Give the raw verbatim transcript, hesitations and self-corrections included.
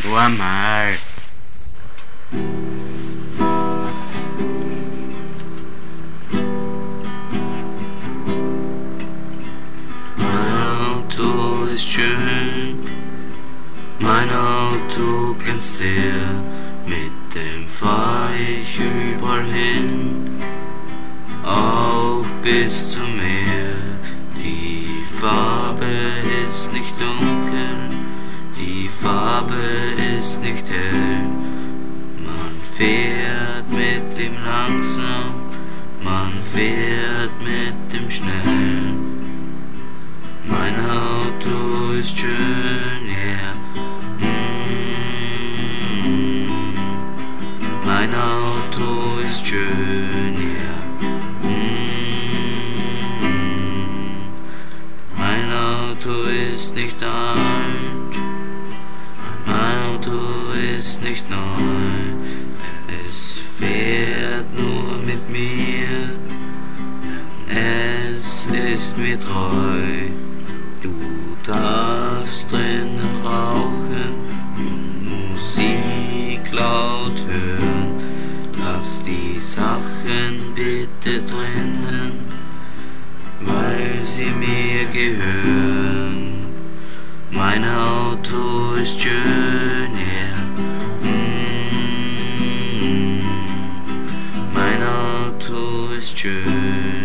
so einmal. Mein Auto ist schön, mein Auto glänzt sehr, mit dem fahr ich überall hin, auch bis zum Meer. Die Farbe ist nicht dunkel, die Farbe ist nicht hell. Man fährt mit dem langsam, man fährt mit dem schnell. Mein Auto ist schön, ja. Yeah. Mm. Mein Auto ist schön, ja. Yeah. Mm. Mein Auto ist nicht alt, mein Auto ist nicht neu, es fährt nur mit mir, es ist mir treu. Du darfst drinnen rauchen und Musik laut hören, lass die Sachen bitte drinnen, weil sie mir gehören. Mein Auto ist schön, ja. Yeah. Mm. Mein Auto ist schön.